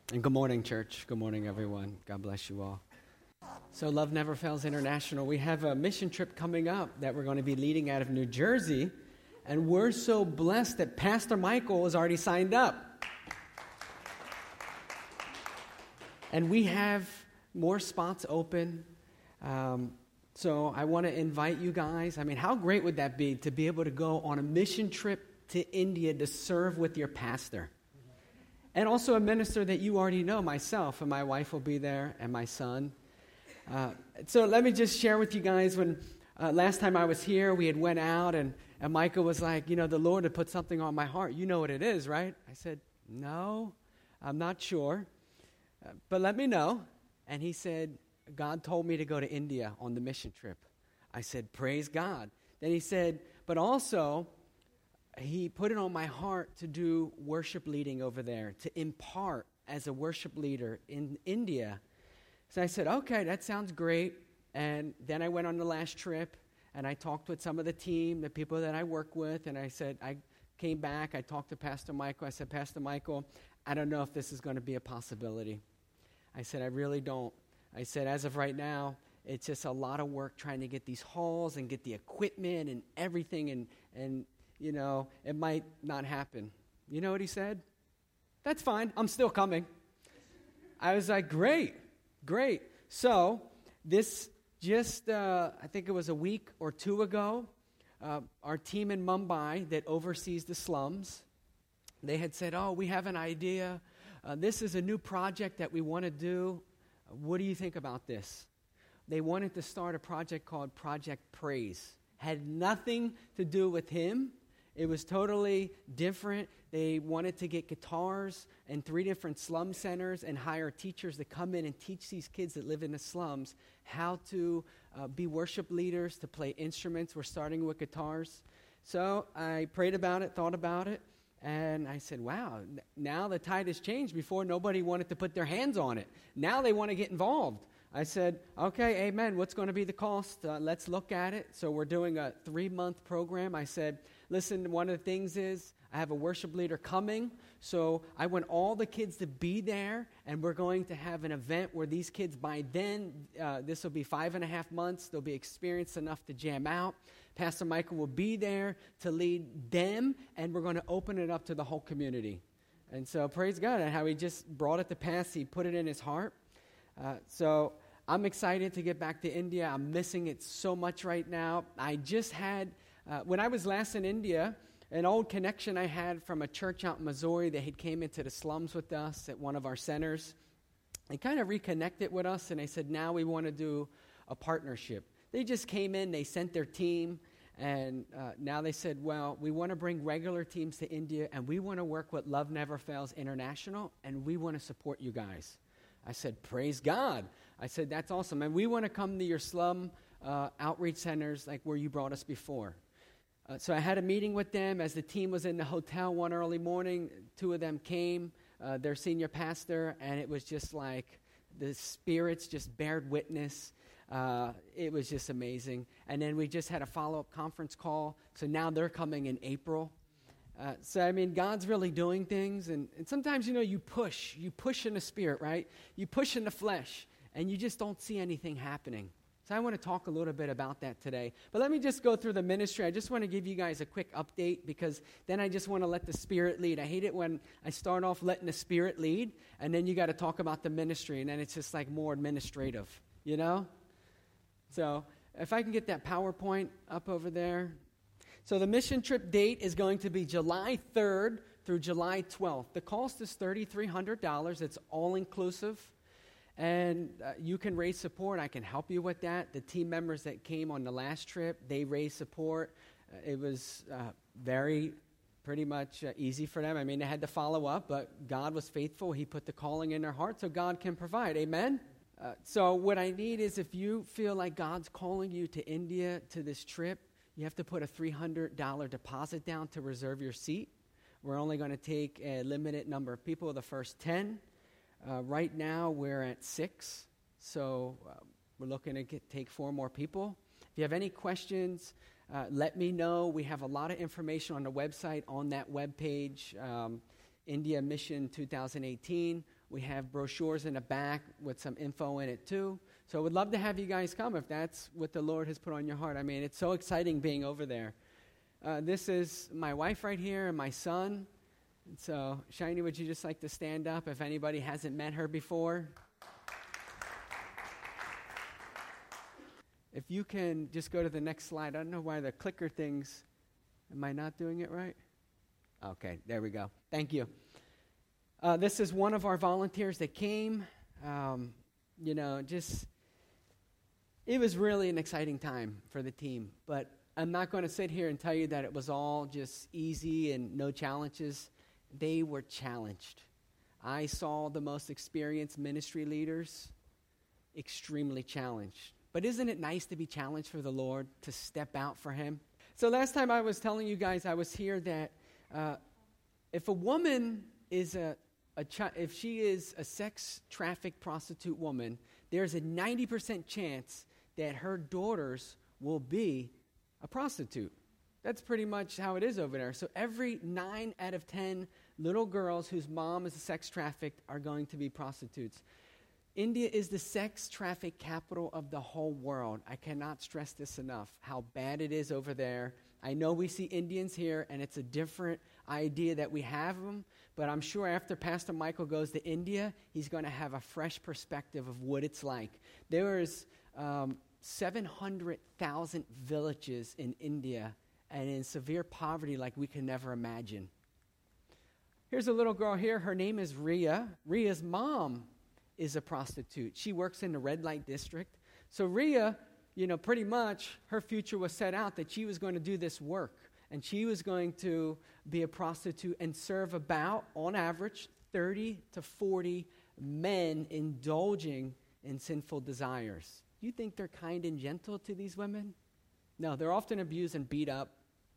And good morning, church. Good morning, everyone. God bless you all. So Love Never Fails International, we have a mission trip coming up that we're going to be leading out of New Jersey. And we're so blessed that Pastor Michael is already signed up. And we have more spots open. So I want to invite you guys. I mean, how great would that be to be able to go on a mission trip to India to serve with your pastor? And also a minister that you already know, myself, and my wife will be there, and my son. So let me just share with you guys, when last time I was here, we had went out, and Michael was like, the Lord had put something on my heart. You know what it is, right? I said, no, I'm not sure, but let me know. And he said, God told me to go to India on the mission trip. I said, praise God. Then he said, but also, he put it on my heart to do worship leading over there, to impart as a worship leader in India. So I said, okay, that sounds great. And then I went on the last trip, and I talked with some of the team, the people that I work with, and I said, I came back, I talked to Pastor Michael. I said, Pastor Michael, I don't know if this is going to be a possibility. I said, I really don't. I said, as of right now, it's just a lot of work trying to get these halls and get the equipment and everything, and it might not happen. You know what he said? That's fine. I'm still coming. I was like, great. So this just, I think it was a week or two ago, our team in Mumbai that oversees the slums, they had said, we have an idea. This is a new project that we want to do. What do you think about this? They wanted to start a project called Project Praise. Had nothing to do with him. It was totally different. They wanted to get guitars in 3 different slum centers and hire teachers to come in and teach these kids that live in the slums how to be worship leaders, to play instruments. We're starting with guitars. So I prayed about it, thought about it, and I said, wow, now the tide has changed. Before, nobody wanted to put their hands on it. Now they want to get involved. I said, okay, amen. What's going to be the cost? Let's look at it. So we're doing a 3-month program. I said, listen, one of the things is I have a worship leader coming. So I want all the kids to be there, and we're going to have an event where these kids, by then, this will be 5.5 months. They'll be experienced enough to jam out. Pastor Michael will be there to lead them, and we're going to open it up to the whole community. And so praise God and how he just brought it to pass. He put it in his heart. So I'm excited to get back to India. I'm missing it so much right now. I just had, when I was last in India, an old connection I had from a church out in Missouri that had came into the slums with us at one of our centers. They kind of reconnected with us, and they said, now we want to do a partnership. They just came in, they sent their team, and now they said, well, we want to bring regular teams to India, and we want to work with Love Never Fails International, and we want to support you guys. I said, praise God. I said, that's awesome. And we want to come to your slum outreach centers like where you brought us before. So I had a meeting with them as the team was in the hotel one early morning. 2 of them came, their senior pastor, and it was just like the spirits just bared witness. It was just amazing. And then we just had a follow-up conference call. So now they're coming in April. So, I mean, God's really doing things, and sometimes, you push in the spirit, right? You push in the flesh, and you just don't see anything happening. So I want to talk a little bit about that today. But let me just go through the ministry. I just want to give you guys a quick update, because then I just want to let the Spirit lead. I hate it when I start off letting the Spirit lead, and then you got to talk about the ministry, and then it's just like more administrative, So if I can get that PowerPoint up over there. So the mission trip date is going to be July 3rd through July 12th. The cost is $3,300. It's all-inclusive. And you can raise support. I can help you with that. The team members that came on the last trip, they raised support. It was pretty much easy for them. I mean, they had to follow up, but God was faithful. He put the calling in their heart, so God can provide. Amen? So what I need is, if you feel like God's calling you to India to this trip, you have to put a $300 deposit down to reserve your seat. We're only going to take a limited number of people, the first 10. Right now, we're at 6, so we're looking to take 4 more people. If you have any questions, let me know. We have a lot of information on the website, on that webpage, India Mission 2018. We have brochures in the back with some info in it too. So we'd love to have you guys come if that's what the Lord has put on your heart. I mean, it's so exciting being over there. This is my wife right here and my son. And so, Shiny, would you just like to stand up if anybody hasn't met her before? If you can just go to the next slide. I don't know why the clicker things, am I not doing it right? Okay, there we go. Thank you. This is one of our volunteers that came. It was really an exciting time for the team. But I'm not going to sit here and tell you that it was all just easy and no challenges. They were challenged. I saw the most experienced ministry leaders extremely challenged. But isn't it nice to be challenged for the Lord, to step out for Him? So last time I was telling you guys I was here that if a woman is if she is a sex trafficked prostitute woman, there's a 90% chance that her daughters will be a prostitute. That's pretty much how it is over there. So every 9 out of 10 little girls whose mom is sex trafficked are going to be prostitutes. India is the sex traffic capital of the whole world. I cannot stress this enough, how bad it is over there. I know we see Indians here, and it's a different idea that we have them, but I'm sure after Pastor Michael goes to India, he's going to have a fresh perspective of what it's like. There is 700,000 villages in India, and in severe poverty like we can never imagine. Here's a little girl here. Her name is Ria. Ria's mom is a prostitute. She works in the red light district. So Ria, pretty much her future was set out that she was going to do this work. And she was going to be a prostitute and serve about, on average, 30 to 40 men indulging in sinful desires. You think they're kind and gentle to these women? No, they're often abused and beat up.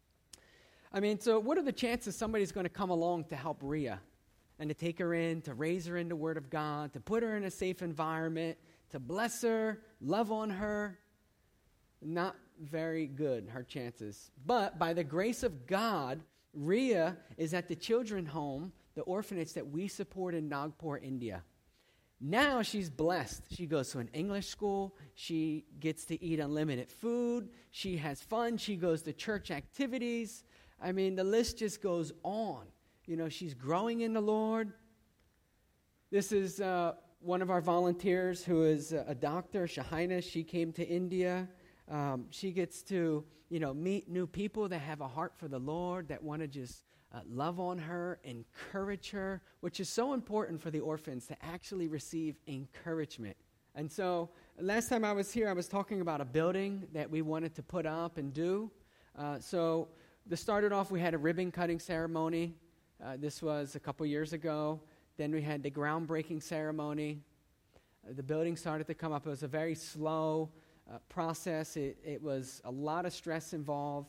I mean, so what are the chances somebody's going to come along to help Ria and to take her in, to raise her in the Word of God, to put her in a safe environment, to bless her, love on her? Not very good, her chances. But by the grace of God, Ria is at the children's home, the orphanage that we support in Nagpur, India. Now she's blessed. She goes to an English school. She gets to eat unlimited food. She has fun. She goes to church activities. I mean, the list just goes on. She's growing in the Lord. This is one of our volunteers who is a doctor, Shahina. She came to India. She gets to, meet new people that have a heart for the Lord, that want to just love on her, encourage her, which is so important for the orphans to actually receive encouragement. And so last time I was here, I was talking about a building that we wanted to put up and do. So to start it off, we had a ribbon cutting ceremony. This was a couple years ago. Then we had the groundbreaking ceremony. The building started to come up. It was a very slow process. It was a lot of stress involved.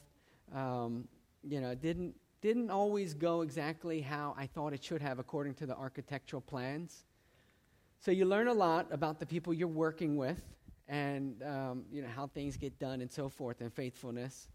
It didn't always go exactly how I thought it should have according to the architectural plans. So you learn a lot about the people you're working with and how things get done and so forth, and faithfulness.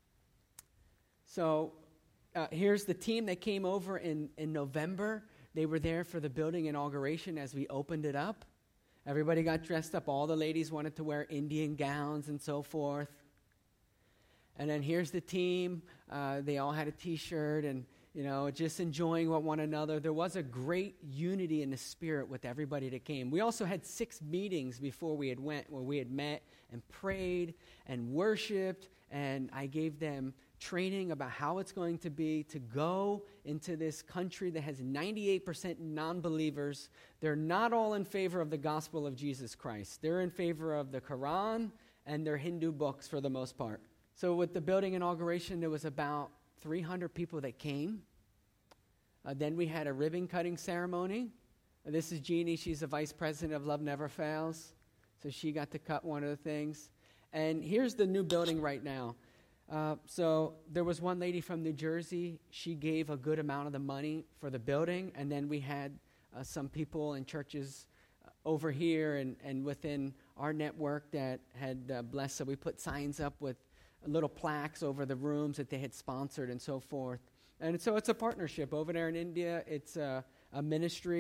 So here's the team that came over in November. They were there for the building inauguration as we opened it up. Everybody got dressed up. All the ladies wanted to wear Indian gowns and so forth. And then here's the team. They all had a T-shirt and, just enjoying one another. There was a great unity in the spirit with everybody that came. We also had 6 meetings before we had went, where we had met and prayed and worshiped. And I gave them training about how it's going to be to go into this country that has 98% non-believers. They're not all in favor of the gospel of Jesus Christ. They're in favor of the Quran and their Hindu books for the most part. So with the building inauguration, there was about 300 people that came. Then we had a ribbon cutting ceremony. This is Jeannie. She's the vice president of Love Never Fails. So she got to cut one of the things. And here's the new building right now. So there was one lady from New Jersey. She gave a good amount of the money for the building. And then we had some people in churches over here and within our network that had blessed. So we put signs up with little plaques over the rooms that they had sponsored and so forth. And so it's a partnership over there in India. It's a ministry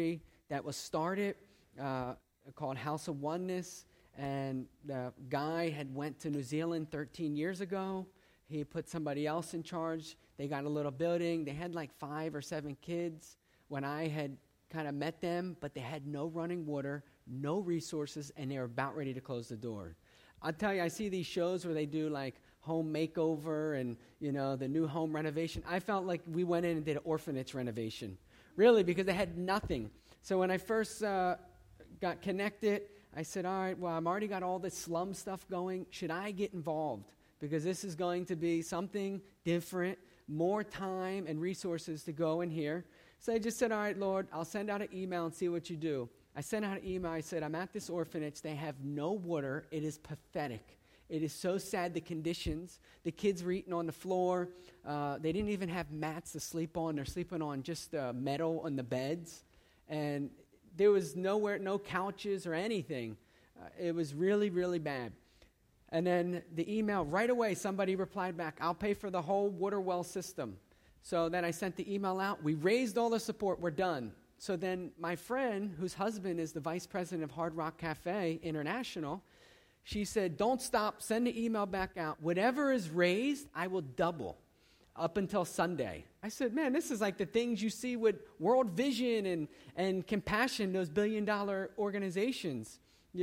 that was started called House of Oneness, and the guy had went to New Zealand 13 years ago. He put somebody else in charge. They got a little building. They had like 5 or 7 kids when I had kind of met them, but they had no running water, no resources, and they were about ready to close the door. I'll tell you, I see these shows where they do like home makeover and, the new home renovation. I felt like we went in and did an orphanage renovation, really, because they had nothing. So when I first got connected, I said, all right, well, I've already got all this slum stuff going. Should I get involved? Because this is going to be something different, more time and resources to go in here. So I just said, all right, Lord, I'll send out an email and see what you do. I sent out an email. I said, I'm at this orphanage. They have no water. It is pathetic. It is so sad, the conditions. The kids were eating on the floor. They didn't even have mats to sleep on. They're sleeping on just metal on the beds. And there was nowhere, no couches or anything. It was really, really bad. And then the email, right away, somebody replied back, I'll pay for the whole water well system. So then I sent the email out. We raised all the support. We're done. So then my friend, whose husband is the vice president of Hard Rock Cafe International, she said, don't stop. Send the email back out. Whatever is raised, I will double up until Sunday. I said, man, this is like the things you see with World Vision and Compassion, those billion-dollar organizations,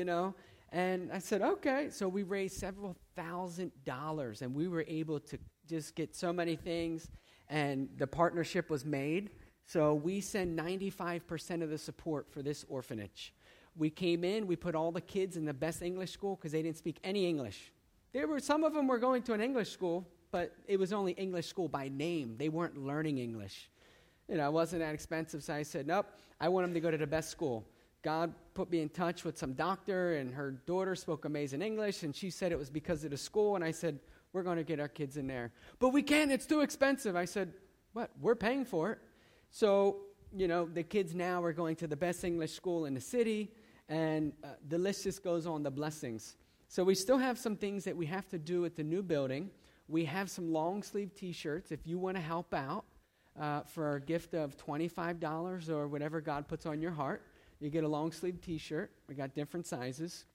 And I said, okay. So we raised several $1,000s, and we were able to just get so many things, and the partnership was made. So we send 95% of the support for this orphanage. We came in, we put all the kids in the best English school because they didn't speak any English. Some of them were going to an English school, but it was only English school by name. They weren't learning English. It wasn't that expensive, so I said, nope, I want them to go to the best school. God put me in touch with some doctor, and her daughter spoke amazing English, and she said it was because of the school, and I said, we're going to get our kids in there. But we can't, it's too expensive. I said, what? We're paying for it. So, the kids now are going to the best English school in the city, and the list just goes on, the blessings. So we still have some things that we have to do at the new building. We have some long-sleeve T-shirts. If you want to help out for a gift of $25 or whatever God puts on your heart, you get a long-sleeve T-shirt. We got different sizes.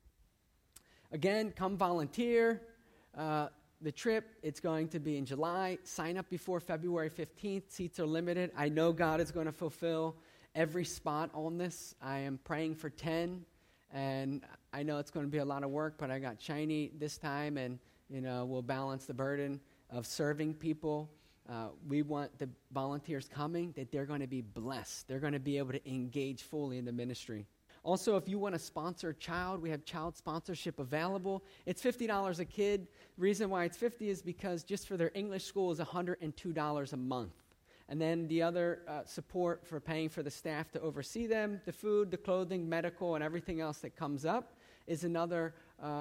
Again, come volunteer. The trip, it's going to be in July. Sign up before February 15th. Seats are limited. I know God is going to fulfill every spot on this. I am praying for 10, and I know it's going to be a lot of work, but I got Shiny this time, and, we'll balance the burden of serving people. We want the volunteers coming, that they're going to be blessed. They're going to be able to engage fully in the ministry. Also, if you want to sponsor a child, we have child sponsorship available. It's $50 a kid. The reason why it's $50 is because just for their English school is $102 a month. And then the other support for paying for the staff to oversee them, the food, the clothing, medical, and everything else that comes up is another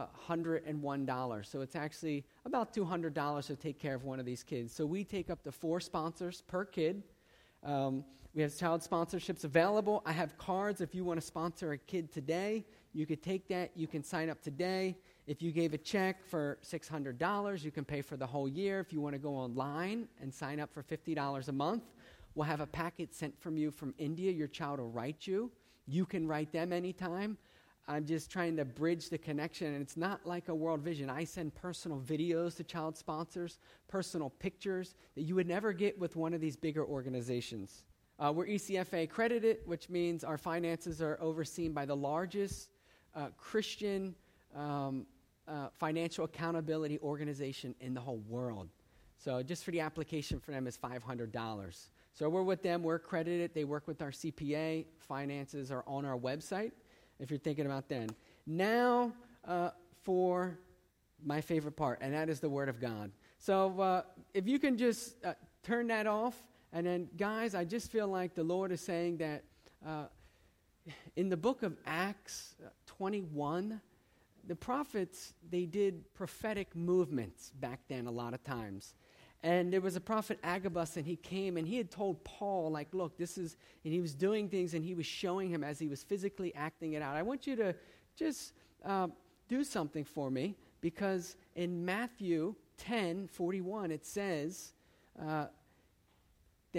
$101. So it's actually about $200 to take care of one of these kids. So we take up to 4 sponsors per kid. We have child sponsorships available. I have cards. If you want to sponsor a kid today, you could take that. You can sign up today. If you gave a check for $600, you can pay for the whole year. If you want to go online and sign up for $50 a month, we'll have a packet sent from you from India. Your child will write you. You can write them anytime. I'm just trying to bridge the connection, and it's not like a World Vision. I send personal videos to child sponsors, personal pictures that you would never get with one of these bigger organizations. We're ECFA accredited, which means our finances are overseen by the largest Christian financial accountability organization in the whole world. So just for the application for them is $500. So we're with them. We're accredited. They work with our CPA. Finances are on our website, if you're thinking about then. Now for my favorite part, and that is the Word of God. So if you can just turn that off. And then, guys, I just feel like the Lord is saying that in the book of Acts 21, the prophets, they did prophetic movements back then a lot of times. And there was a prophet Agabus, and he came, and he had told Paul, like, look, this is, and he was doing things, and he was showing him as he was physically acting it out. I want you to just do something for me, because in Matthew 10:41, it says that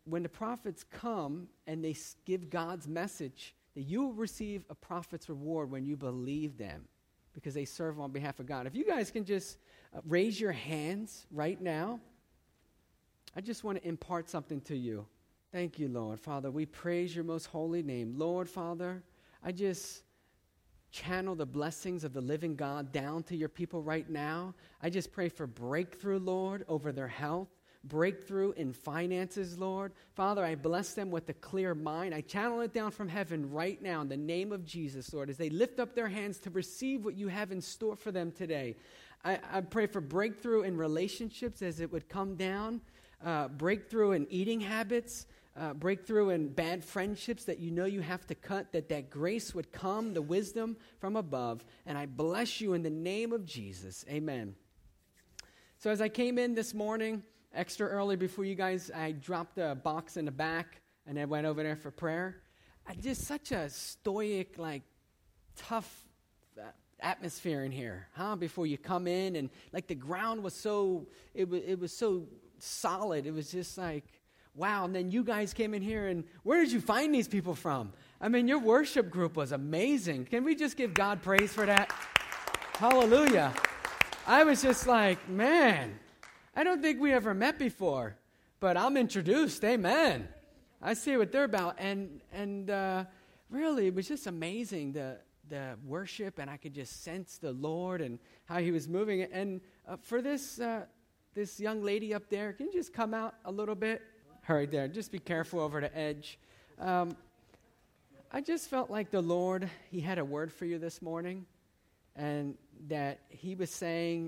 when the prophets come and they give God's message, that you will receive a prophet's reward when you believe them, because they serve on behalf of God. If you guys can just raise your hands right now, I just want to impart something to you. Thank you, Lord. Father, we praise your most holy name. Lord, Father, I just channel the blessings of the living God down to your people right now. I just pray for breakthrough, Lord, over their health, breakthrough in finances, Lord. Father, I bless them with a clear mind. I channel it down from heaven right now in the name of Jesus, Lord, as they lift up their hands to receive what you have in store for them today. I pray for breakthrough in relationships as it would come down, breakthrough in eating habits, breakthrough in bad friendships that you know you have to cut, that grace would come, the wisdom from above. And I bless you in the name of Jesus. Amen. So as I came in this morning, extra early before you guys, I dropped a box in the back and I went over there for prayer. I just such a stoic, tough atmosphere in here, before you come in, and the ground was so, it was so solid. It was just wow. And then you guys came in here, and where did you find these people from? I mean, your worship group was amazing. Can we just give God praise for that? Hallelujah. I was just man, I don't think we ever met before, but I'm introduced. Amen. I see what they're about. And really, it was just amazing, the worship, and I could just sense the Lord and how he was moving. And for this young lady up there, can you just come out a little bit? Hurry there. Just be careful over the edge. I just felt like the Lord, he had a word for you this morning, and that he was saying,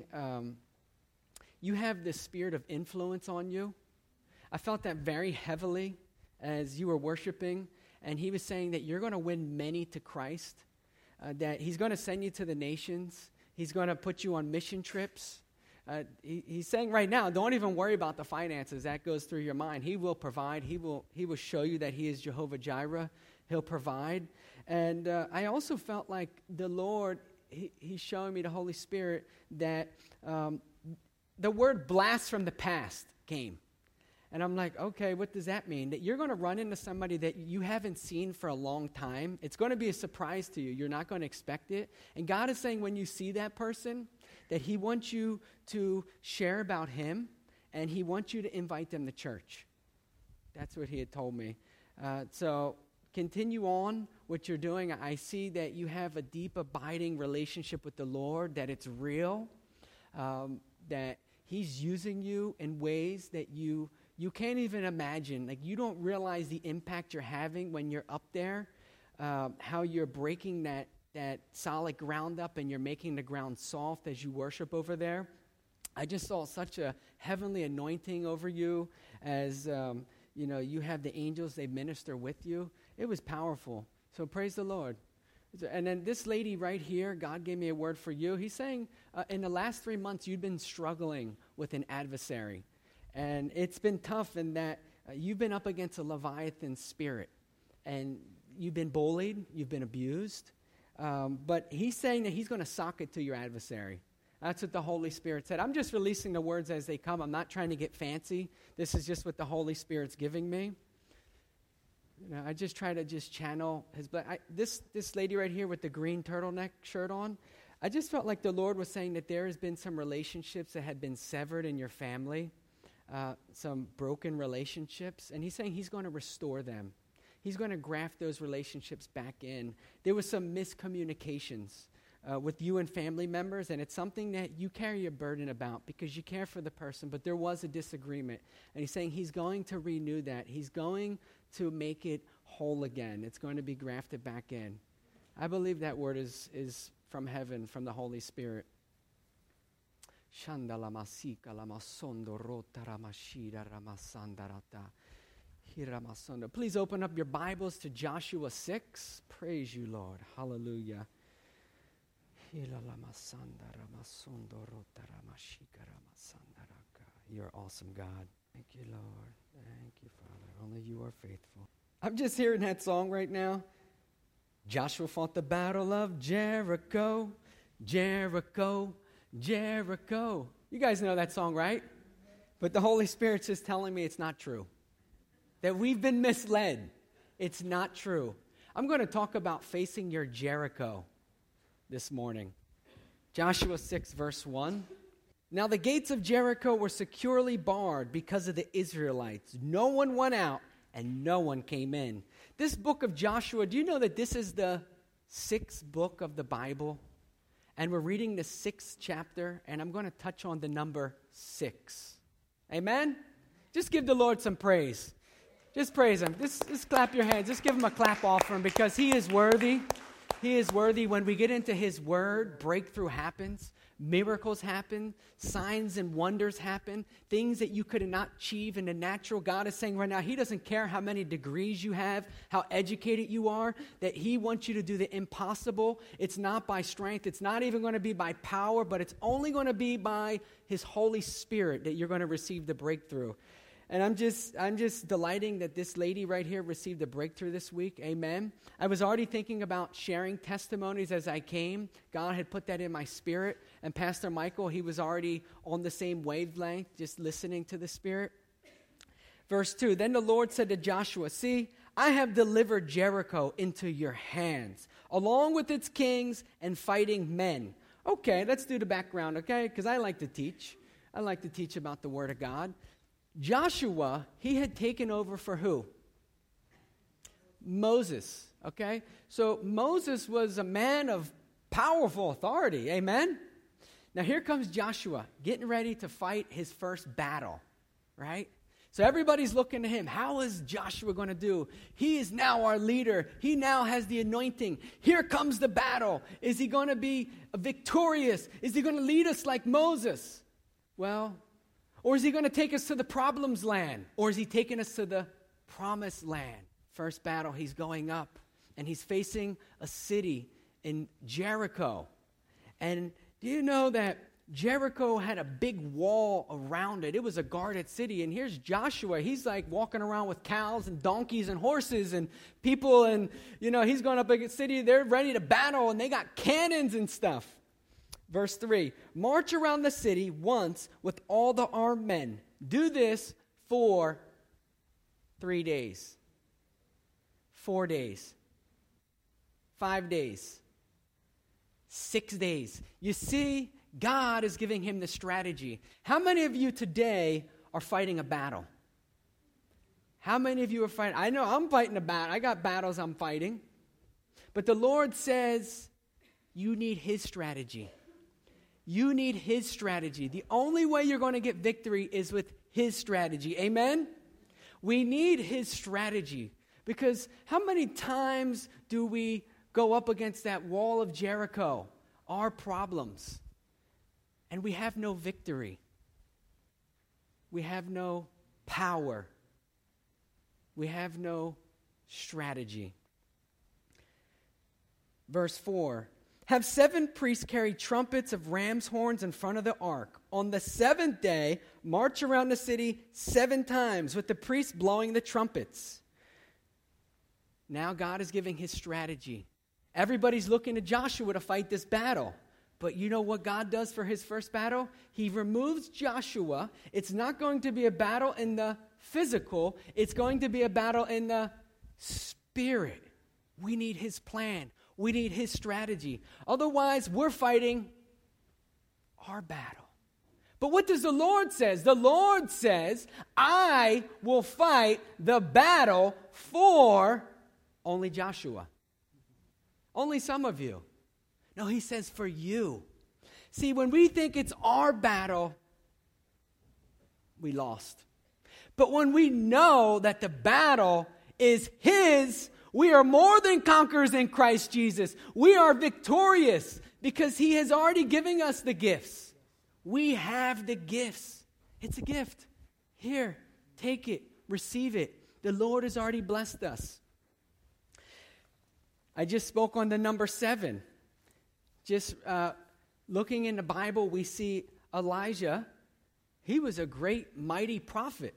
you have this spirit of influence on you. I felt that very heavily as you were worshiping, and he was saying that you're going to win many to Christ, that he's going to send you to the nations. He's going to put you on mission trips. He's saying right now, don't even worry about the finances. That goes through your mind. He will provide. He will show you that he is Jehovah Jireh. He'll provide. And I also felt like the Lord, he's showing me, the Holy Spirit, that the word blast from the past came. And I'm like, okay, what does that mean? That you're going to run into somebody that you haven't seen for a long time. It's going to be a surprise to you. You're not going to expect it. And God is saying when you see that person, that he wants you to share about him, and he wants you to invite them to church. That's what he had told me. So continue on what you're doing. I see that you have a deep, abiding relationship with the Lord, that it's real, that he's using you in ways that you can't even imagine. You don't realize the impact you're having when you're up there, how you're breaking that solid ground up and you're making the ground soft as you worship over there. I just saw such a heavenly anointing over you as, you have the angels, they minister with you. It was powerful. So praise the Lord. And then this lady right here, God gave me a word for you. He's saying in the last 3 months, you've been struggling with an adversary. And it's been tough in that you've been up against a Leviathan spirit. And you've been bullied, you've been abused. But he's saying that he's going to sock it to your adversary. That's what the Holy Spirit said. I'm just releasing the words as they come. I'm not trying to get fancy. This is just what the Holy Spirit's giving me. I just try to just channel his blood. This lady right here with the green turtleneck shirt on, I just felt like the Lord was saying that there has been some relationships that had been severed in your family, some broken relationships, and he's saying he's going to restore them. He's going to graft those relationships back in. There was some miscommunications with you and family members, and it's something that you carry a burden about because you care for the person, but there was a disagreement. And he's saying he's going to renew that. He's going to make it whole again. It's going to be grafted back in. I believe that word is from heaven, from the Holy Spirit. Please open up your Bibles to Joshua 6. Praise you, Lord. Hallelujah. You're awesome, God. Thank you, Lord. Thank you, Father. Only you are faithful. I'm just hearing that song right now. Joshua fought the battle of Jericho, Jericho, Jericho. You guys know that song, right? But the Holy Spirit's just telling me it's not true. that we've been misled. It's not true. I'm going to talk about facing your Jericho this morning. Joshua 6, verse 1. Now the gates of Jericho were securely barred because of the Israelites. No one went out and no one came in. This book of Joshua, do you know that this is the 6th book of the Bible? And we're reading the 6th chapter, and I'm going to touch on the number 6. Amen? Just give the Lord some praise. Just praise Him. Just clap your hands. Just give Him a clap offering because He is worthy. He is worthy. When we get into His Word, breakthrough happens. Miracles happen. Signs and wonders happen. Things that you could not achieve in the natural. God is saying right now, He doesn't care how many degrees you have, how educated you are, that He wants you to do the impossible. It's not by strength. It's not even going to be by power, but it's only going to be by His Holy Spirit that you're going to receive the breakthrough. And I'm just delighting that this lady right here received a breakthrough this week. Amen. I was already thinking about sharing testimonies as I came. God had put that in my spirit. And Pastor Michael, he was already on the same wavelength, just listening to the Spirit. Verse 2, then the Lord said to Joshua, see, I have delivered Jericho into your hands, along with its kings and fighting men. Okay, let's do the background, okay? Because I like to teach. I like to teach about the Word of God. Joshua, he had taken over for who? Moses, okay? So Moses was a man of powerful authority, amen? Now here comes Joshua, getting ready to fight his first battle, right? So everybody's looking to him. How is Joshua going to do? He is now our leader. He now has the anointing. Here comes the battle. Is he going to be victorious? Is he going to lead us like Moses? Well, or is he going to take us to the problems land? Or is he taking us to the promised land? First battle, he's going up. And he's facing a city in Jericho. And do you know that Jericho had a big wall around it? It was a guarded city. And here's Joshua. He's like walking around with cows and donkeys and horses and people. And, you know, he's going up against a city. They're ready to battle. And they got cannons and stuff. Verse 3, march around the city once with all the armed men. Do this for 3 days, 4 days, 5 days, 6 days. You see, God is giving him the strategy. How many of you today are fighting a battle? How many of you are fighting? I know I'm fighting a battle. I got battles I'm fighting. But the Lord says you need his strategy. You need his strategy. The only way you're going to get victory is with his strategy. Amen? We need his strategy. Because how many times do we go up against that wall of Jericho, our problems, and we have no victory? We have no power. We have no strategy. Verse 4. Have 7 priests carry trumpets of ram's horns in front of the ark. On the 7th day, march around the city 7 times with the priests blowing the trumpets. Now God is giving his strategy. Everybody's looking to Joshua to fight this battle. But you know what God does for his first battle? He removes Joshua. It's not going to be a battle in the physical. It's going to be a battle in the spirit. We need his plan. We need his strategy. Otherwise, we're fighting our battle. But what does the Lord say? The Lord says, I will fight the battle for only Joshua. Only some of you. No, he says for you. See, when we think it's our battle, we lost. But when we know that the battle is his, we are more than conquerors in Christ Jesus. We are victorious because he has already given us the gifts. We have the gifts. It's a gift. Here, take it, receive it. The Lord has already blessed us. I just spoke on the number 7. Just looking in the Bible, we see Elijah. He was a great, mighty prophet.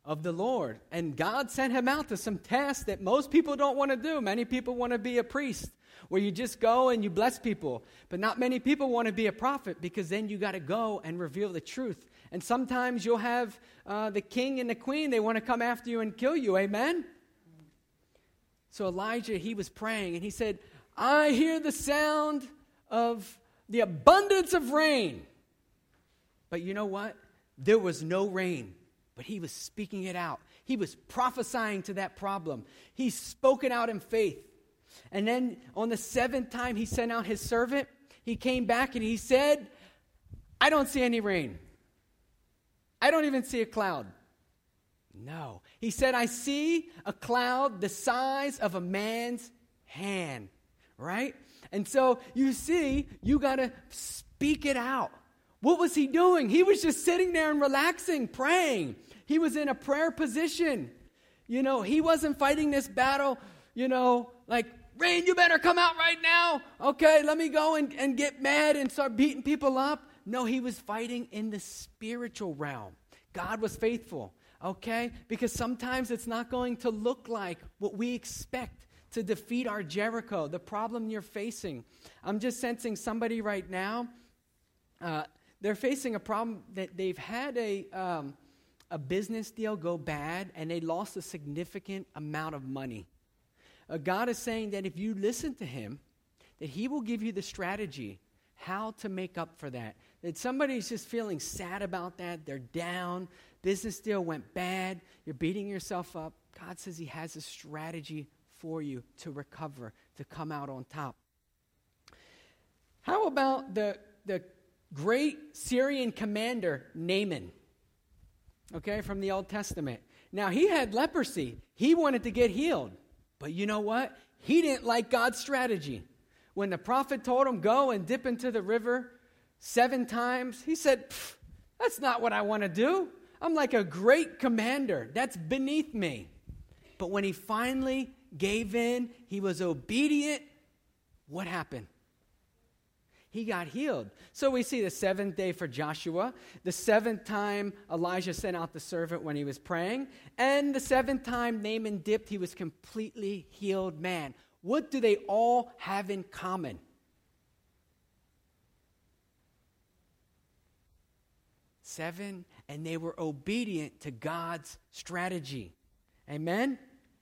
of the Lord. And God sent him out to some tasks that most people don't want to do. Many people want to be a priest, where you just go and you bless people. But not many people want to be a prophet, because then you got to go and reveal the truth. And sometimes you'll have the king and the queen, they want to come after you and kill you. Amen? So Elijah, he was praying, and he said, I hear the sound of the abundance of rain. But you know what? There was no rain. But he was speaking it out. He was prophesying to that problem. He spoke it out in faith. And then on the 7th time he sent out his servant, he came back and he said, I don't see any rain. I don't even see a cloud. No. He said, I see a cloud the size of a man's hand. Right? And so you see, you got to speak it out. What was he doing? He was just sitting there and relaxing, praying. He was in a prayer position. You know, he wasn't fighting this battle, like, rain, you better come out right now. Okay, let me go and get mad and start beating people up. No, he was fighting in the spiritual realm. God was faithful, okay? Because sometimes it's not going to look like what we expect to defeat our Jericho, the problem you're facing. I'm just sensing somebody right now, they're facing a problem that they've had a business deal go bad, and they lost a significant amount of money. God is saying that if you listen to him, that he will give you the strategy how to make up for that. That somebody's just feeling sad about that. They're down. Business deal went bad. You're beating yourself up. God says he has a strategy for you to recover, to come out on top. How about the great Syrian commander, Naaman? Okay, from the Old Testament. Now, he had leprosy. He wanted to get healed. But you know what? He didn't like God's strategy. When the prophet told him, go and dip into the river 7 times, he said, that's not what I want to do. I'm like a great commander. That's beneath me. But when he finally gave in, he was obedient, what happened? He got healed. So we see the 7th day for Joshua, the 7th time Elijah sent out the servant when he was praying, and the 7th time Naaman dipped, he was completely healed man. What do they all have in common? Seven, and they were obedient to God's strategy. Amen?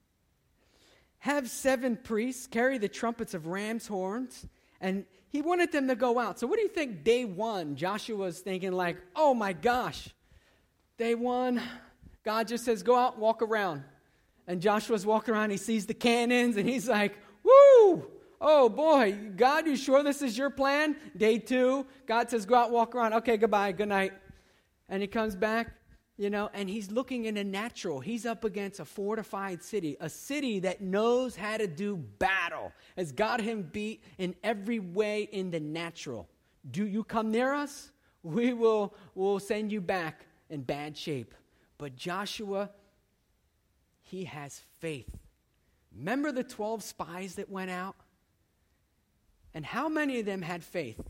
Have 7 priests carry the trumpets of ram's horns, and he wanted them to go out. So what do you think day 1, Joshua was thinking like, oh my gosh, day 1, God just says, go out, walk around. And Joshua's walking around, he sees the cannons, and he's like, woo, oh boy, God, you sure this is your plan? Day 2, God says, go out, walk around. Okay, goodbye, good night. And he comes back, and he's looking in the natural. He's up against a fortified city, a city that knows how to do battle, has got him beat in every way in the natural. Do you come near us? We'll send you back in bad shape. But Joshua, he has faith. Remember the 12 spies that went out? And how many of them had faith?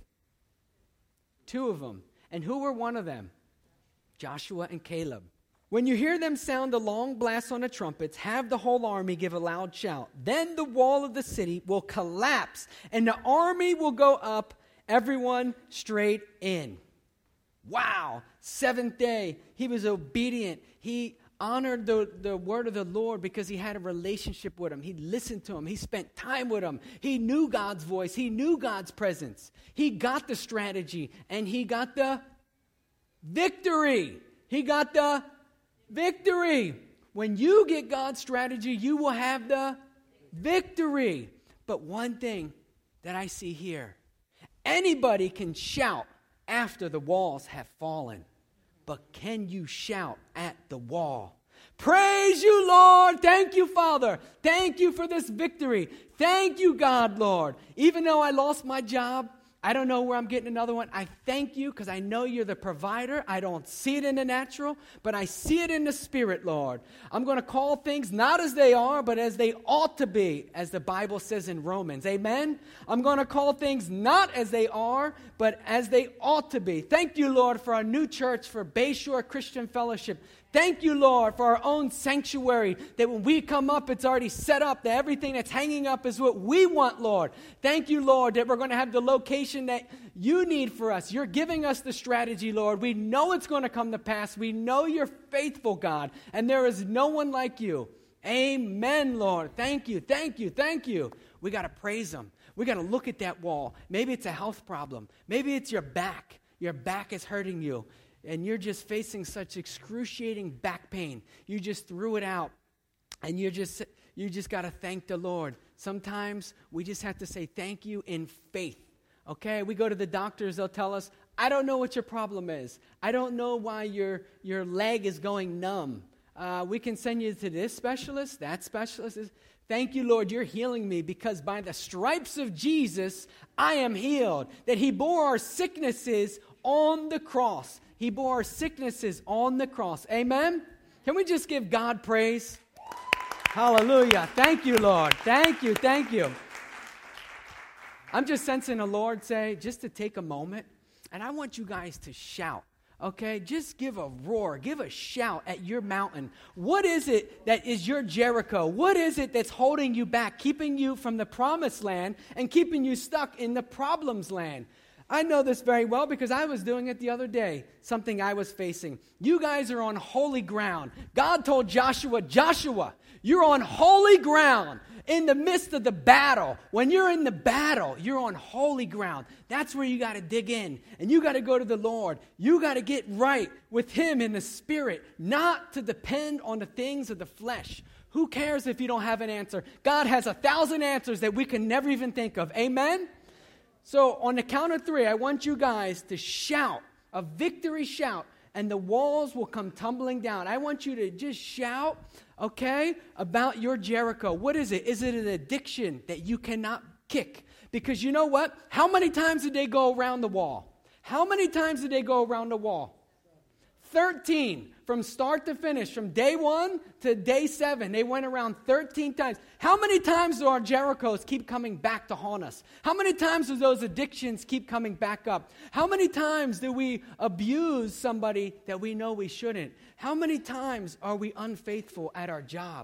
2 of them. And who were one of them? Joshua and Caleb. When you hear them sound a long blast on the trumpets, have the whole army give a loud shout. Then the wall of the city will collapse, and the army will go up, everyone straight in. Wow. 7th day, he was obedient. He honored the word of the Lord because he had a relationship with him. He listened to him. He spent time with him. He knew God's voice. He knew God's presence. He got the strategy, and he got the victory. He got the victory. When you get God's strategy, you will have the victory. But one thing that I see here, anybody can shout after the walls have fallen. But can you shout at the wall? Praise you, Lord. Thank you, Father. Thank you for this victory. Thank you, God, Lord. Even though I lost my job, I don't know where I'm getting another one. I thank you because I know you're the provider. I don't see it in the natural, but I see it in the spirit, Lord. I'm going to call things not as they are, but as they ought to be, as the Bible says in Romans. Amen? I'm going to call things not as they are, but as they ought to be. Thank you, Lord, for our new church, for Bayshore Christian Fellowship. Thank you, Lord, for our own sanctuary, that when we come up, it's already set up, that everything that's hanging up is what we want, Lord. Thank you, Lord, that we're going to have the location that you need for us. You're giving us the strategy, Lord. We know it's going to come to pass. We know you're faithful, God, and there is no one like you. Amen, Lord. Thank you, thank you, thank you. We got to praise him. We got to look at that wall. Maybe it's a health problem. Maybe it's your back. Your back is hurting you, and you're just facing such excruciating back pain. You just threw it out, and you just got to thank the Lord. Sometimes we just have to say thank you in faith. Okay, we go to the doctors, they'll tell us, I don't know what your problem is. I don't know why your leg is going numb. We can send you to this specialist, that specialist. Thank you, Lord, you're healing me, because by the stripes of Jesus, I am healed. That he bore our sicknesses on the cross. He bore our sicknesses on the cross. Amen? Can we just give God praise? Hallelujah. Thank you, Lord. Thank you, thank you. I'm just sensing the Lord say, just to take a moment, and I want you guys to shout. Okay, just give a roar, give a shout at your mountain. What is it that is your Jericho? What is it that's holding you back, keeping you from the promised land and keeping you stuck in the problems land? I know this very well because I was doing it the other day, something I was facing. You guys are on holy ground. God told Joshua, Joshua, you're on holy ground in the midst of the battle. When you're in the battle, you're on holy ground. That's where you got to dig in, and you got to go to the Lord. You got to get right with him in the spirit, not to depend on the things of the flesh. Who cares if you don't have an answer? God has 1,000 answers that we can never even think of. Amen? So on the count of 3, I want you guys to shout, a victory shout, and the walls will come tumbling down. I want you to just shout, okay, about your Jericho. What is it? Is it an addiction that you cannot kick? Because you know what? How many times did they go around the wall? How many times did they go around the wall? 13. From start to finish, from day 1 to day 7, they went around 13 times. How many times do our Jerichos keep coming back to haunt us? How many times do those addictions keep coming back up? How many times do we abuse somebody that we know we shouldn't? How many times are we unfaithful at our job?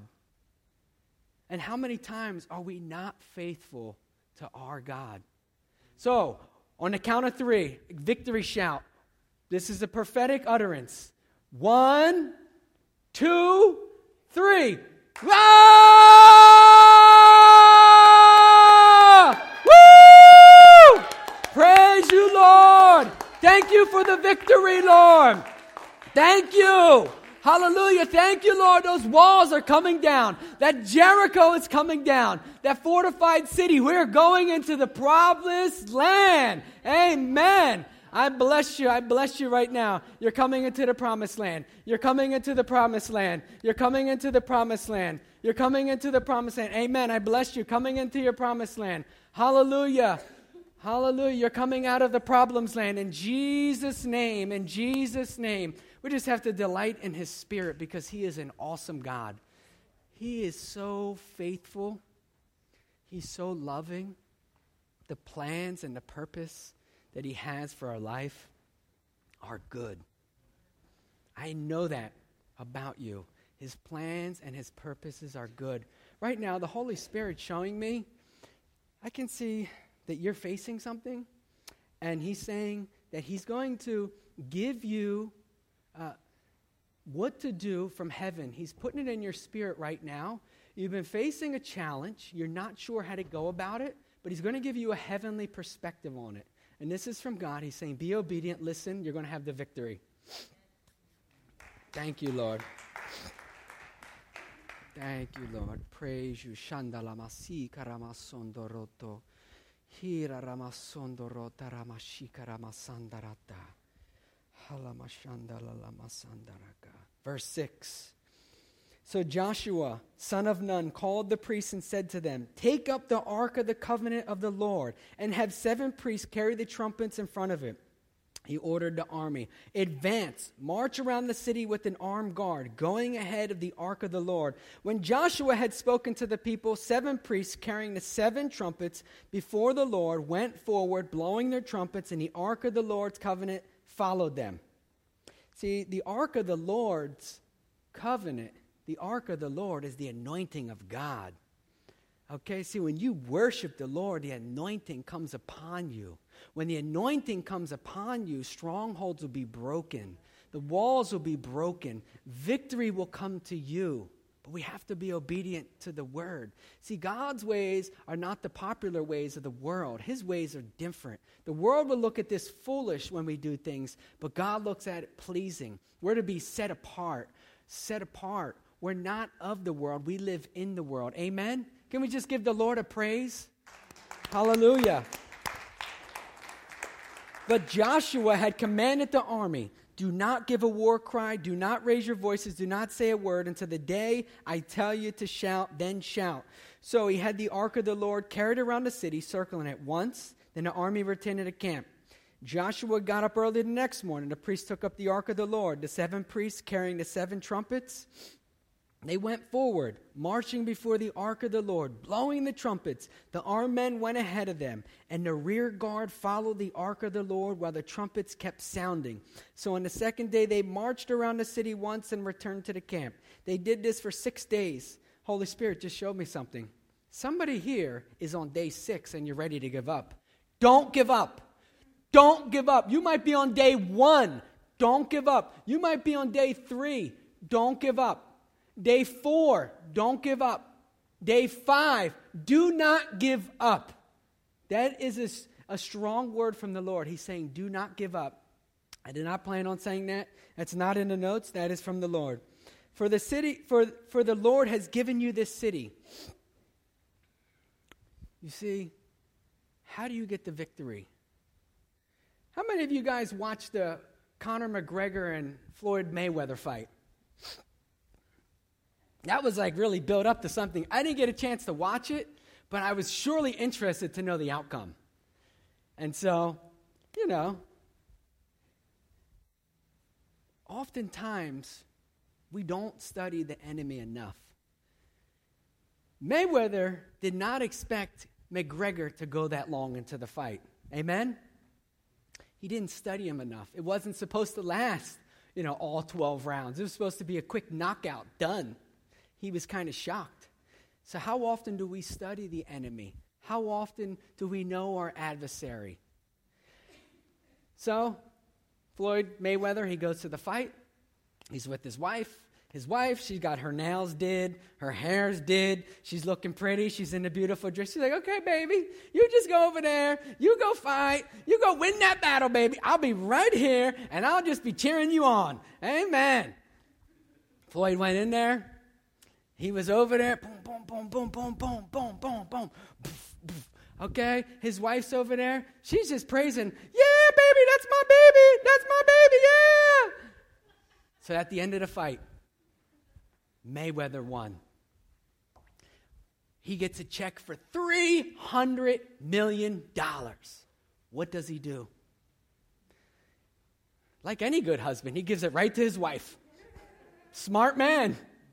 And how many times are we not faithful to our God? So, on the count of 3, victory shout. This is a prophetic utterance. 1, 2, 3. Ah! Woo! Praise you, Lord. Thank you for the victory, Lord. Thank you. Hallelujah. Thank you, Lord. Those walls are coming down. That Jericho is coming down. That fortified city. We're going into the promised land. Amen. I bless you. I bless you right now. You're coming into the promised land. You're coming into the promised land. You're coming into the promised land. You're coming into the promised land. Amen. I bless you. Coming into your promised land. Hallelujah. Hallelujah. You're coming out of the problems land. In Jesus' name. In Jesus' name. We just have to delight in his spirit because he is an awesome God. He is so faithful. He's so loving. The plans and the purpose that he has for our life are good. I know that about you. His plans and his purposes are good. Right now, the Holy Spirit showing me, I can see that you're facing something, and he's saying that he's going to give you what to do from heaven. He's putting it in your spirit right now. You've been facing a challenge. You're not sure how to go about it, but he's going to give you a heavenly perspective on it. And this is from God. He's saying, be obedient, listen, you're going to have the victory. Thank you, Lord. Thank you, Lord. Praise you. Shandalamasi karamasondoroto. Hira ramasondorota ramashika ramasandarata. Halamashandalamasandaraka. Verse 6. So Joshua, son of Nun, called the priests and said to them, take up the ark of the covenant of the Lord and have 7 priests carry the trumpets in front of it. He ordered the army, advance, march around the city with an armed guard, going ahead of the ark of the Lord. When Joshua had spoken to the people, 7 priests carrying the 7 trumpets before the Lord went forward, blowing their trumpets, and the ark of the Lord's covenant followed them. See, the ark of the Lord's covenant, the ark of the Lord, is the anointing of God. Okay, see, when you worship the Lord, the anointing comes upon you. When the anointing comes upon you, strongholds will be broken. The walls will be broken. Victory will come to you. But we have to be obedient to the word. See, God's ways are not the popular ways of the world. His ways are different. The world will look at this foolish when we do things, but God looks at it pleasing. We're to be set apart. Set apart. We're not of the world. We live in the world. Amen? Can we just give the Lord a praise? Hallelujah. But Joshua had commanded the army, do not give a war cry, do not raise your voices, do not say a word until the day I tell you to shout, then shout. So he had the ark of the Lord carried around the city, circling it once, then the army returned to the camp. Joshua got up early the next morning. The priests took up the ark of the Lord, the 7 priests carrying the 7 trumpets. They went forward, marching before the ark of the Lord, blowing the trumpets. The armed men went ahead of them, and the rear guard followed the ark of the Lord while the trumpets kept sounding. So on the second day, they marched around the city once and returned to the camp. They did this for 6 days. Holy Spirit just showed me something. Somebody here is on day 6 and you're ready to give up. Don't give up. Don't give up. You might be on day 1. Don't give up. You might be on day 3. Don't give up. Day 4, don't give up. Day 5, do not give up. That is a strong word from the Lord. He's saying, do not give up. I did not plan on saying that. That's not in the notes. That is from the Lord. For the Lord has given you this city. You see, how do you get the victory? How many of you guys watched the Conor McGregor and Floyd Mayweather fight? That was like really built up to something. I didn't get a chance to watch it, but I was surely interested to know the outcome. And so, oftentimes we don't study the enemy enough. Mayweather did not expect McGregor to go that long into the fight. Amen? He didn't study him enough. It wasn't supposed to last, all 12 rounds. It was supposed to be a quick knockout, done. He was kind of shocked. So how often do we study the enemy? How often do we know our adversary? So, Floyd Mayweather, he goes to the fight. He's with his wife. His wife, she got her nails did, her hair's did. She's looking pretty. She's in a beautiful dress. She's like, okay, baby, you just go over there. You go fight. You go win that battle, baby. I'll be right here, and I'll just be cheering you on. Amen. Floyd went in there. He was over there, boom, boom, boom, boom, boom, boom, boom, boom, boom, okay? His wife's over there. She's just praising, yeah, baby, that's my baby, yeah. So at the end of the fight, Mayweather won. He gets a check for $300 million. What does he do? Like any good husband, he gives it right to his wife. Smart man.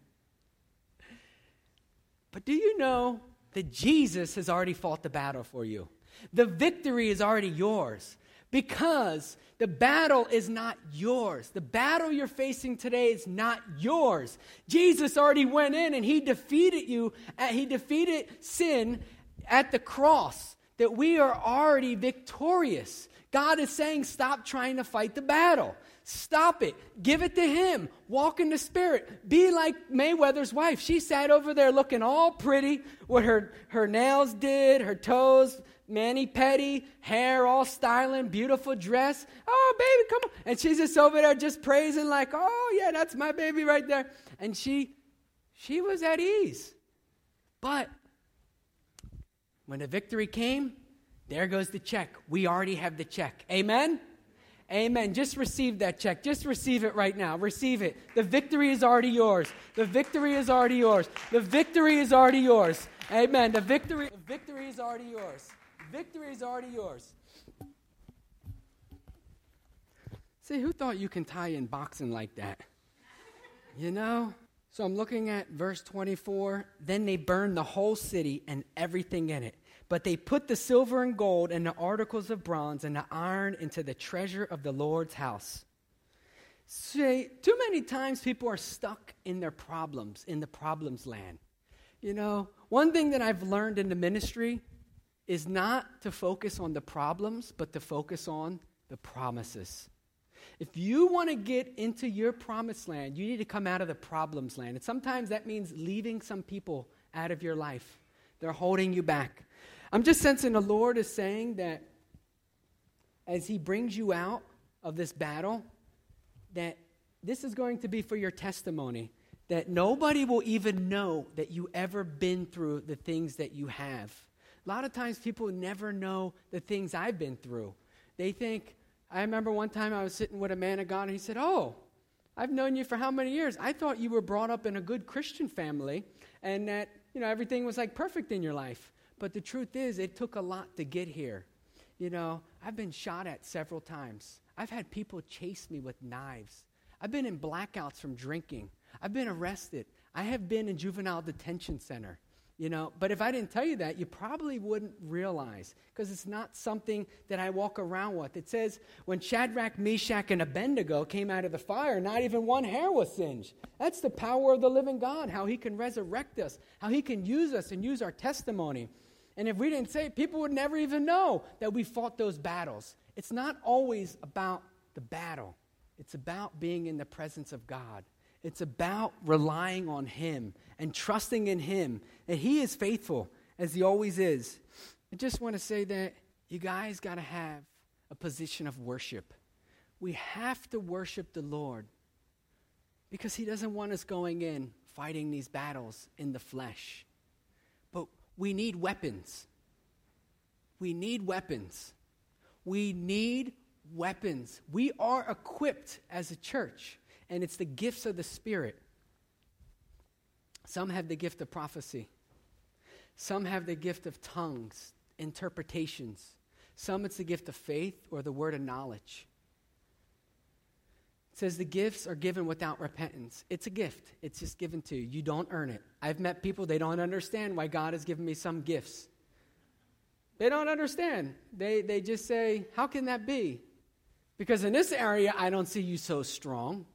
But do you know that Jesus has already fought the battle for you? The victory is already yours because the battle is not yours. The battle you're facing today is not yours. Jesus already went in and he defeated you. He defeated sin at the cross, that we are already victorious. God is saying, stop trying to fight the battle. Stop it. Give it to him. Walk in the Spirit. Be like Mayweather's wife. She sat over there looking all pretty with her nails did, her toes mani-pedi, hair all styling, beautiful dress. Oh, baby, come on. And she's just over there just praising like, oh, yeah, that's my baby right there. And she was at ease. But when the victory came, there goes the check. We already have the check. Amen? Amen. Just receive that check. Just receive it right now. Receive it. The victory is already yours. The victory is already yours. The victory is already yours. Amen. The victory is already yours. Victory is already yours. See, who thought you can tie in boxing like that? So I'm looking at verse 24. Then they burned the whole city and everything in it. But they put the silver and gold and the articles of bronze and the iron into the treasure of the Lord's house. say, too many times people are stuck in their problems, in the problems land. You know, one thing that I've learned in the ministry is not to focus on the problems, but to focus on the promises. If you want to get into your promised land, you need to come out of the problems land. And sometimes that means leaving some people out of your life. They're holding you back. I'm just sensing the Lord is saying that as he brings you out of this battle, that this is going to be for your testimony, that nobody will even know that you ever been through the things that you have. A lot of times people never know the things I've been through. They think, I remember one time I was sitting with a man of God and he said, "Oh, I've known you for how many years? I thought you were brought up in a good Christian family and that, you know, everything was like perfect in your life. But the truth is, it took a lot to get here. You know, I've been shot at several times. I've had people chase me with knives. I've been in blackouts from drinking. I've been arrested. I have been in juvenile detention center. You know, but if I didn't tell you that, you probably wouldn't realize, because it's not something that I walk around with. It says when Shadrach, Meshach, and Abednego came out of the fire, not even one hair was singed. That's the power of the living God, how he can resurrect us, how he can use us and use our testimony. And if we didn't say it, people would never even know that we fought those battles. It's not always about the battle. It's about being in the presence of God. It's about relying on him and trusting in him, that he is faithful, as he always is. I just want to say that you guys got to have a position of worship. We have to worship the Lord because he doesn't want us going in fighting these battles in the flesh. But we need weapons. We need weapons. We need weapons. We are equipped as a church. And it's the gifts of the Spirit. Some have the gift of prophecy. Some have the gift of tongues, interpretations. Some it's the gift of faith or the word of knowledge. It says the gifts are given without repentance. It's a gift. It's just given to you. You don't earn it. I've met people, they don't understand why God has given me some gifts. They don't understand. They just say, how can that be? Because in this area, I don't see you so strong.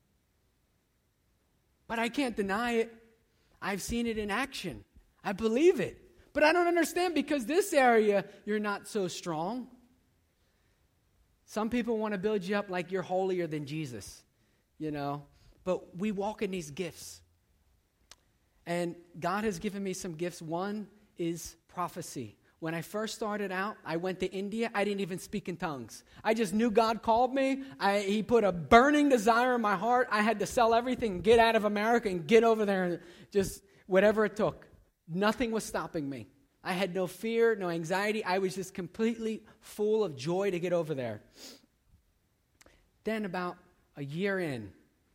But I can't deny it. I've seen it in action. I believe it. But I don't understand because this area, you're not so strong. Some people want to build you up like you're holier than Jesus, you know. But we walk in these gifts. And God has given me some gifts. One is prophecy. When I first started out, I went to India. I didn't even speak in tongues. I just knew God called me. He put a burning desire in my heart. I had to sell everything, get out of America, and get over there, and just whatever it took. Nothing was stopping me. I had no fear, no anxiety. I was just completely full of joy to get over there. Then about a year in,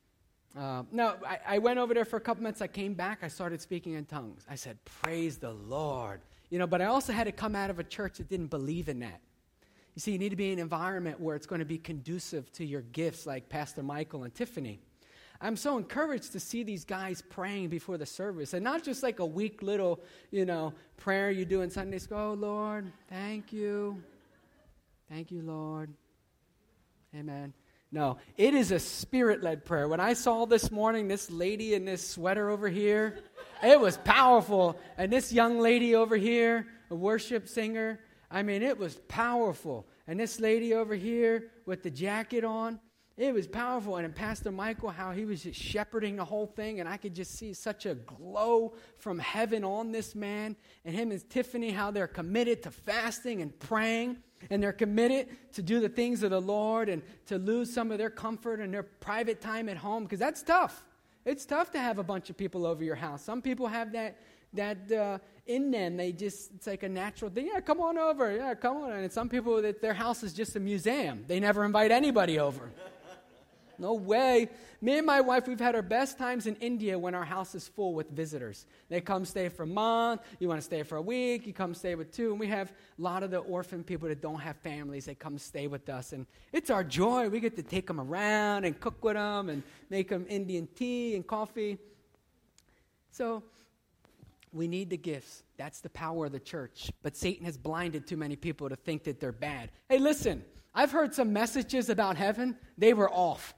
I went over there for a couple months. I came back. I started speaking in tongues. I said, praise the Lord. You know, but I also had to come out of a church that didn't believe in that. You see, you need to be in an environment where it's going to be conducive to your gifts, like Pastor Michael and Tiffany. I'm so encouraged to see these guys praying before the service, and not just like a weak little, you know, prayer you do in Sunday school. Oh, Lord, thank you. Thank you, Lord. Amen. No, it is a spirit-led prayer. When I saw this morning this lady in this sweater over here, it was powerful. And this young lady over here, a worship singer, I mean, it was powerful. And this lady over here with the jacket on, it was powerful. And Pastor Michael, how he was just shepherding the whole thing, and I could just see such a glow from heaven on this man. And him and Tiffany, how they're committed to fasting and praying. And they're committed to do the things of the Lord and to lose some of their comfort and their private time at home, because that's tough. It's tough to have a bunch of people over your house. Some people have that in them. It's like a natural thing. Yeah, come on over. Yeah, come on. And some people, that their house is just a museum. They never invite anybody over. No way. Me and my wife, we've had our best times in India when our house is full with visitors. They come stay for a month. You want to stay for a week, you come stay with 2. And we have a lot of the orphan people that don't have families. They come stay with us. And it's our joy. We get to take them around and cook with them and make them Indian tea and coffee. So we need the gifts. That's the power of the church. But Satan has blinded too many people to think that they're bad. Hey, listen, I've heard some messages about heaven. They were off.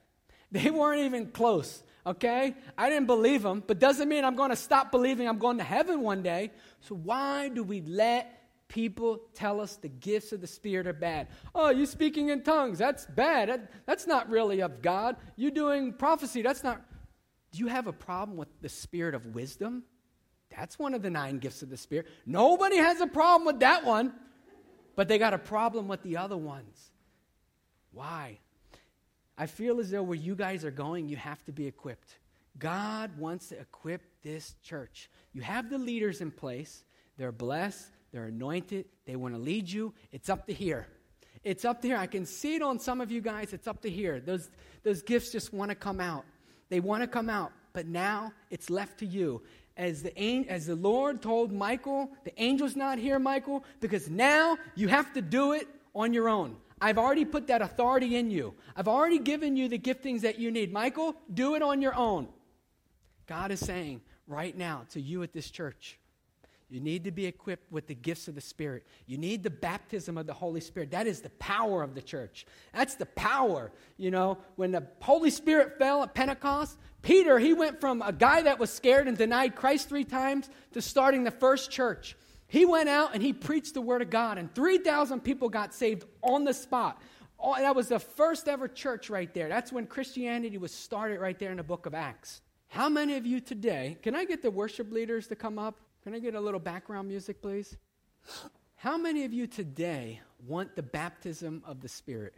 They weren't even close, okay? I didn't believe them, but doesn't mean I'm going to stop believing I'm going to heaven one day. So why do we let people tell us the gifts of the Spirit are bad? Oh, you speaking in tongues, that's bad. That's not really of God. You doing prophecy, that's not. Do you have a problem with the spirit of wisdom? That's one of the 9 gifts of the Spirit. Nobody has a problem with that one, but they got a problem with the other ones. Why? I feel as though where you guys are going, you have to be equipped. God wants to equip this church. You have the leaders in place. They're blessed. They're anointed. They want to lead you. It's up to here. It's up to here. I can see it on some of you guys. It's up to here. Those gifts just want to come out. They want to come out. But now it's left to you. As the Lord told Michael, the angel's not here, Michael, because now you have to do it on your own. I've already put that authority in you. I've already given you the giftings that you need. Michael, do it on your own. God is saying right now to you at this church, you need to be equipped with the gifts of the Spirit. You need the baptism of the Holy Spirit. That is the power of the church. That's the power. You know, when the Holy Spirit fell at Pentecost, Peter, he went from a guy that was scared and denied Christ 3 times to starting the first church. He went out and he preached the word of God, and 3,000 people got saved on the spot. That was the first ever church right there. That's when Christianity was started right there in the book of Acts. How many of you today, can I get the worship leaders to come up? Can I get a little background music, please? How many of you today want the baptism of the Spirit?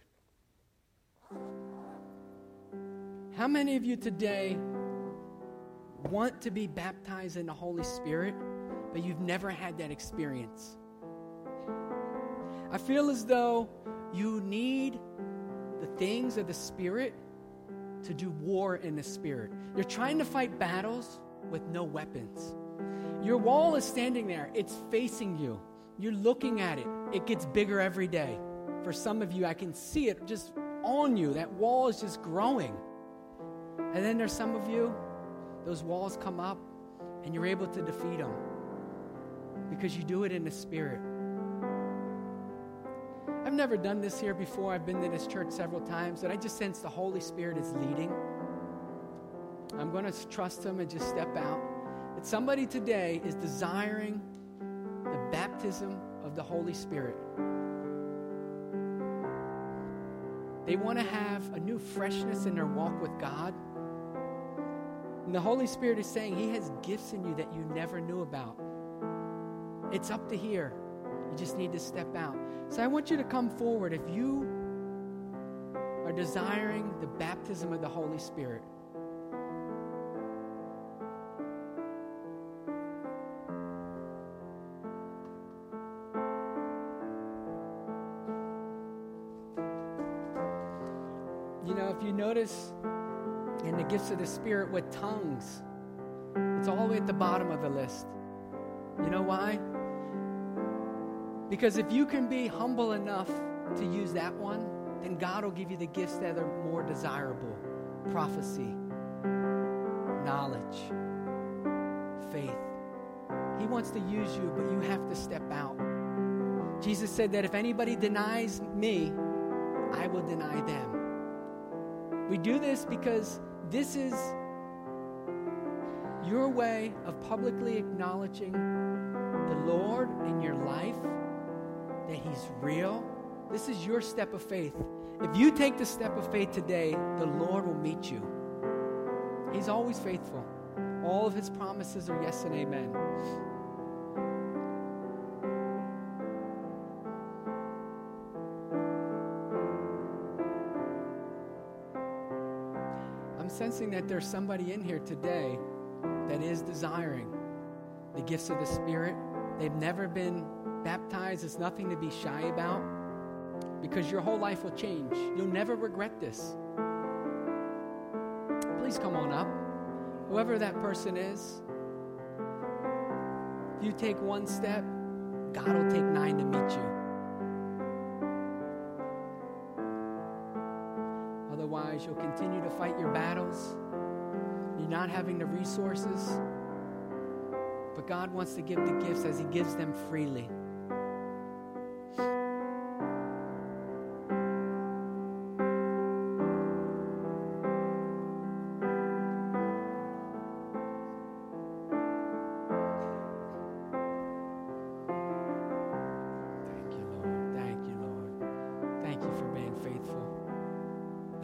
How many of you today want to be baptized in the Holy Spirit, but you've never had that experience? I feel as though you need the things of the Spirit to do war in the Spirit. You're trying to fight battles with no weapons. Your wall is standing there. It's facing you. You're looking at it. It gets bigger every day. For some of you, I can see it just on you. That wall is just growing. And then there's some of you, those walls come up and you're able to defeat them because you do it in the Spirit. I've never done this here before. I've been to this church several times, but I just sense the Holy Spirit is leading. I'm going to trust Him and just step out. That somebody today is desiring the baptism of the Holy Spirit. They want to have a new freshness in their walk with God. And the Holy Spirit is saying He has gifts in you that you never knew about. It's up to here. You just need to step out. So I want you to come forward if you are desiring the baptism of the Holy Spirit. You know, if you notice in the gifts of the Spirit with tongues, it's all the way at the bottom of the list. You know why? Because if you can be humble enough to use that one, then God will give you the gifts that are more desirable. Prophecy, knowledge, faith. He wants to use you, but you have to step out. Jesus said that if anybody denies me, I will deny them. We do this because this is your way of publicly acknowledging the Lord in your life, that He's real. This is your step of faith. If you take the step of faith today, the Lord will meet you. He's always faithful. All of His promises are yes and amen. I'm sensing that there's somebody in here today that is desiring the gifts of the Spirit. They've never been baptized. It's nothing to be shy about, because your whole life will change. You'll never regret this. Please come on up. Whoever that person is, if you take one step, God will take 9 to meet you. Otherwise, you'll continue to fight your battles. You're not having the resources. But God wants to give the gifts as He gives them freely.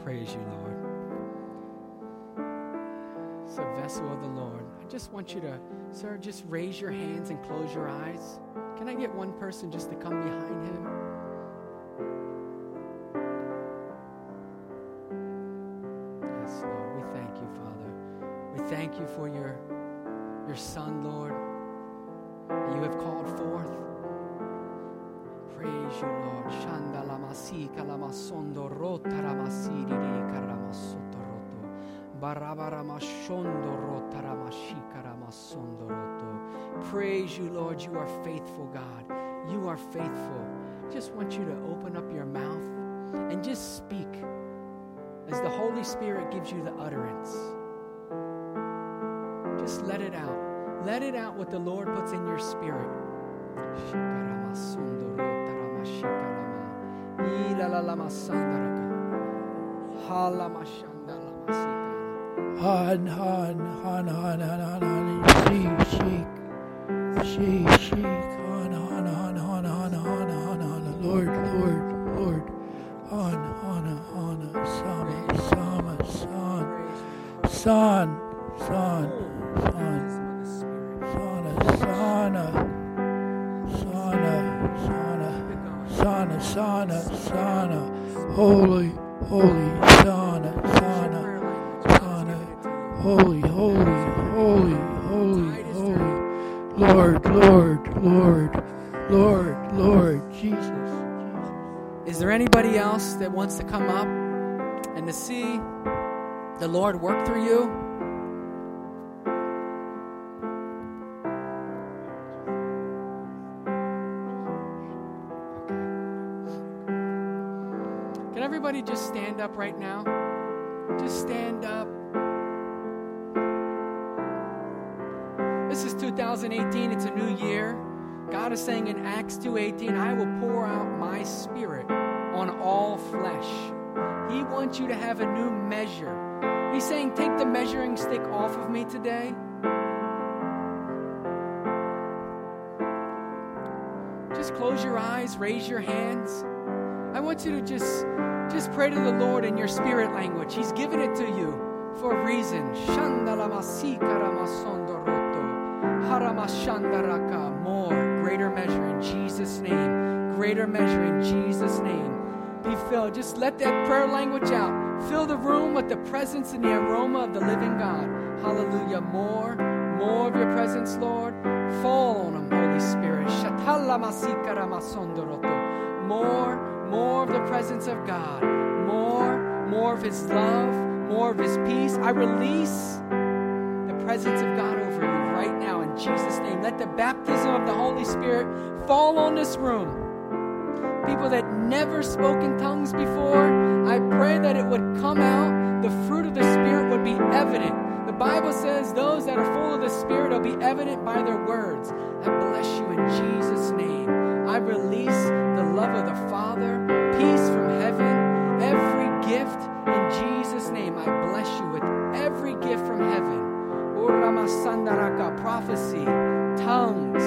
Praise you, Lord. It's a vessel of the Lord. I just want you to, sir, just raise your hands and close your eyes. Can I get one person just to come behind him? Yes, Lord, we thank you, Father. We thank you for your Son, Lord, that you have called forth. Praise you, Lord. Shandalamasi kalamasondo rotaramasi diri karamasoto roto. Barabaramashondo rotaramashi karamasondo roto. Praise you, Lord. You are faithful, God. You are faithful. I just want you to open up your mouth and just speak as the Holy Spirit gives you the utterance. Just let it out. Let it out what the Lord puts in your spirit. Lord, Son. Sana, holy, Sana, holy, Lord, Jesus. Is there anybody else that wants to come up and to see the Lord work through you? Can everybody just stand up right now? Just stand up. This is 2018. It's a new year. God is saying in Acts 2:18, I will pour out my spirit on all flesh. He wants you to have a new measure. He's saying, take the measuring stick off of me today. Just close your eyes, raise your hands. I want you to just pray to the Lord in your spirit language. He's given it to you for a reason. More, greater measure in Jesus' name. Greater measure in Jesus' name. Be filled. Just let that prayer language out. Fill the room with the presence and the aroma of the living God. Hallelujah. More of your presence, Lord. Fall on them, Holy Spirit. More of the presence of God. More of His love. More of His peace. I release the presence of God over you right now in Jesus' name. Let the baptism of the Holy Spirit fall on this room. People that never spoke in tongues before, I pray that it would come out. The fruit of the Spirit would be evident. The Bible says those that are full of the Spirit will be evident by their words. I bless you in Jesus' name. I release the love of the Father, peace from heaven, every gift in Jesus' name. I bless you with every gift from heaven. Prophecy, tongues,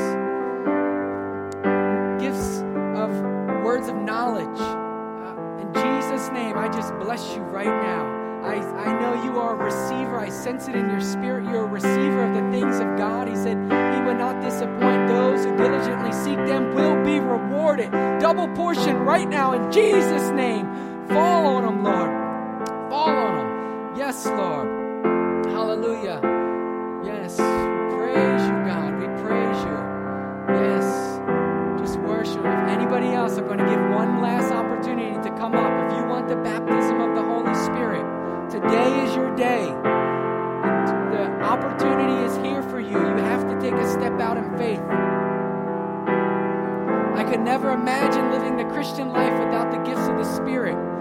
gifts of words of knowledge. In Jesus' name, I just bless you right now. I know you are a receiver. I sense it in your spirit. You're a receiver of the things of God. He said He will not disappoint those who diligently seek them will be rewarded. Double portion right now in Jesus' name. Fall on them, Lord. Fall on them. Yes, Lord. Hallelujah. Yes. Praise you, God. We praise you. Yes. Just worship. If anybody else, I'm going to give one last opportunity to come up. If you want the baptism of the Holy Spirit, today is your day. The opportunity is here for you. You have to take a step out in faith. I could never imagine living the Christian life without the gifts of the Spirit.